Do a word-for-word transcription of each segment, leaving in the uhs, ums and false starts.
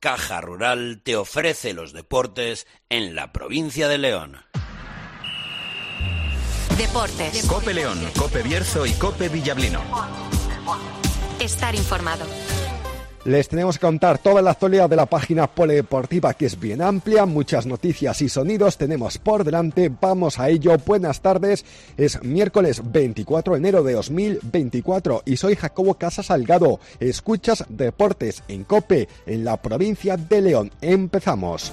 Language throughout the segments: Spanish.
Caja Rural te ofrece los deportes en la provincia de León. Deportes. COPE León, COPE Bierzo y COPE Villablino. Estar informado. Les tenemos que contar toda la actualidad de la página polideportiva, que es bien amplia, muchas noticias y sonidos tenemos por delante, vamos a ello. Buenas tardes, es miércoles veinticuatro de enero de dos mil veinticuatro y soy Jacobo Casas Salgado. Escuchas Deportes en COPE, en la provincia de León. Empezamos.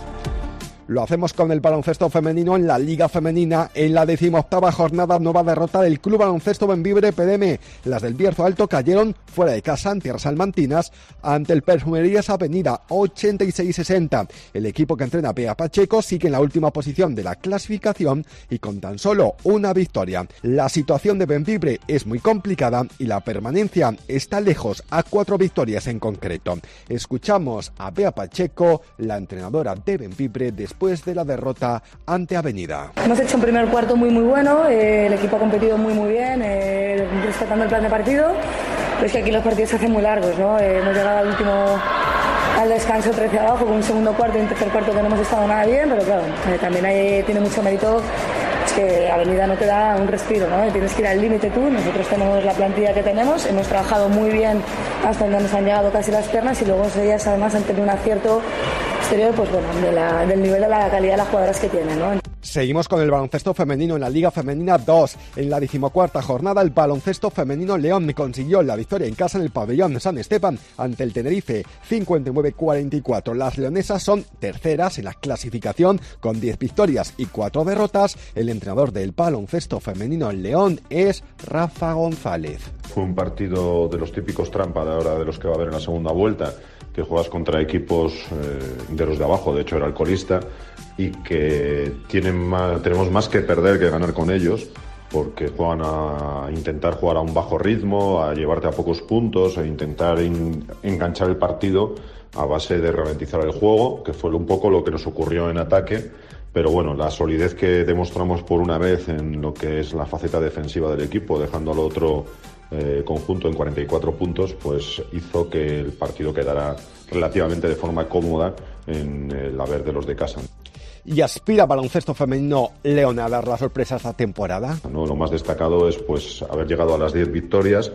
Lo hacemos con el baloncesto femenino en la Liga Femenina. En la decimoctava jornada, nueva derrota del Club Baloncesto Bembibre P D M. Las del Bierzo Alto cayeron fuera de casa en tierras salmantinas ante el Perfumerías Avenida, ochenta y seis sesenta. El equipo que entrena Bea Pacheco sigue en la última posición de la clasificación y con tan solo una victoria. La situación de Bembibre es muy complicada y la permanencia está lejos, a cuatro victorias en concreto. Escuchamos a Bea Pacheco, la entrenadora de Bembibre, después de la derrota ante Avenida. Hemos hecho un primer cuarto muy muy bueno, eh, el equipo ha competido muy muy bien, eh, respetando el plan de partido, pero es que aquí los partidos se hacen muy largos, ¿no? Eh, hemos llegado al último, al descanso trece abajo, con un segundo cuarto y un tercer cuarto que no hemos estado nada bien, pero claro, eh, también hay, tiene mucho mérito. Es que Avenida no te da un respiro, ¿no? Tienes que ir al límite tú, nosotros tenemos la plantilla que tenemos, hemos trabajado muy bien hasta donde nos han llegado casi las piernas y luego ellas además han tenido un acierto exterior, pues bueno, de la, del nivel de la calidad de las jugadoras que tienen, ¿no? Seguimos con el baloncesto femenino en la Liga Femenina dos. En la decimocuarta jornada, el baloncesto femenino León consiguió la victoria en casa en el pabellón San Esteban ante el Tenerife, cincuenta y nueve cuarenta y cuatro. Las leonesas son terceras en la clasificación con diez victorias y cuatro derrotas. El entrenador del baloncesto femenino en León es Rafa González. Fue un partido de los típicos trampa de ahora de los que va a haber en la segunda vuelta, que juegas contra equipos eh, de los de abajo, de hecho era el colista, y que tienen más, tenemos más que perder que ganar con ellos, porque juegan a intentar jugar a un bajo ritmo, a llevarte a pocos puntos, a intentar in, enganchar el partido a base de ralentizar el juego, que fue un poco lo que nos ocurrió en ataque. Pero bueno, la solidez que demostramos por una vez en lo que es la faceta defensiva del equipo, dejando al otro eh, conjunto en cuarenta y cuatro puntos, pues hizo que el partido quedara relativamente de forma cómoda en el haber de los de casa. ¿Y aspira baloncesto femenino León a dar la sorpresa esta temporada? No, lo más destacado es pues haber llegado a las diez victorias,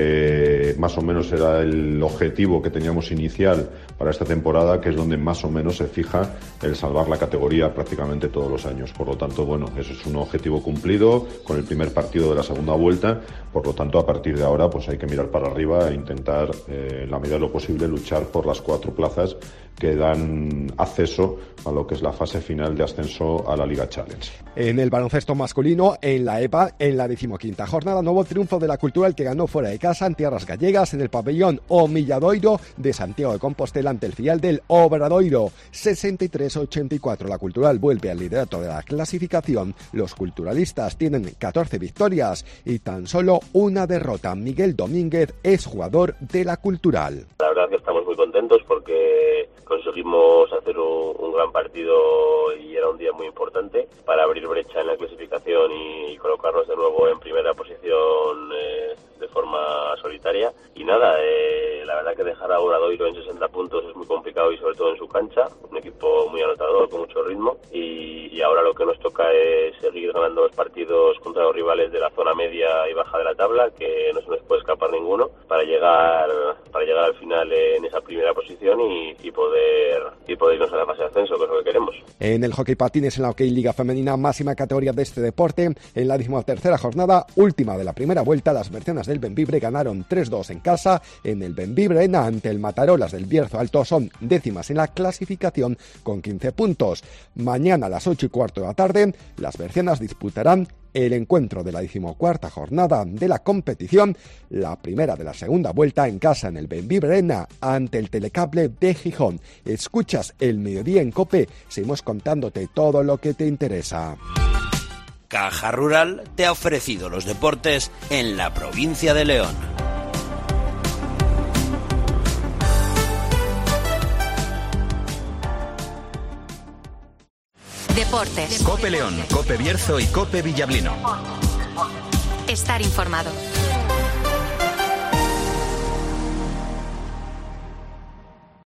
que más o menos era el objetivo que teníamos inicial para esta temporada, que es donde más o menos se fija el salvar la categoría prácticamente todos los años. Por lo tanto, bueno, eso es un objetivo cumplido con el primer partido de la segunda vuelta. Por lo tanto, a partir de ahora pues hay que mirar para arriba e intentar, eh, en la medida de lo posible, luchar por las cuatro plazas que dan acceso a lo que es la fase final de ascenso a la Liga Challenge. En el baloncesto masculino, en la E P A, en la decimoquinta jornada, nuevo triunfo de la Cultural, que ganó fuera de casa en tierras gallegas en el pabellón O Milladoiro de Santiago de Compostela ante el filial del Obradoiro, sesenta y tres ochenta y cuatro. La Cultural vuelve al liderato de la clasificación. Los culturalistas tienen catorce victorias y tan solo una derrota. Miguel Domínguez es jugador de la Cultural. La verdad que estamos muy contentos porque conseguimos hacer un, un gran partido y era un día muy importante para abrir brecha en la clasificación y, y colocarnos de nuevo en primera posición eh, de forma solitaria. Y nada, eh, la verdad que dejar a Obradoiro en sesenta puntos es muy complicado y sobre todo en su cancha, un equipo muy anotador, con mucho ritmo, y, y ahora lo que nos toca es seguir ganando los partidos contra los rivales de la zona media y baja de la tabla, que no se nos puede escapar ninguno, para llegar para llegar al final en esa primera posición y, y poder y poder irnos a la fase de ascenso, que es lo que queremos. En el hockey patines, en la Hockey Liga Femenina, máxima categoría de este deporte, en la decimotercera jornada, última de la primera vuelta, las bercianas del Bembibre ganaron tres dos en casa en el Bembibre Arena ante el Matarolas del Bierzo Alto. Son décimas en la clasificación con quince puntos. Mañana a las ocho y cuarto de la tarde, las bercianas disputarán el encuentro de la decimocuarta jornada de la competición, la primera de la segunda vuelta en casa en el Bembibre Arena ante el Telecable de Gijón. Escuchas El Mediodía en COPE, seguimos contándote todo lo que te interesa. Caja Rural te ha ofrecido los deportes en la provincia de León. Deportes. COPE León, COPE Bierzo y COPE Villablino. Estar informado.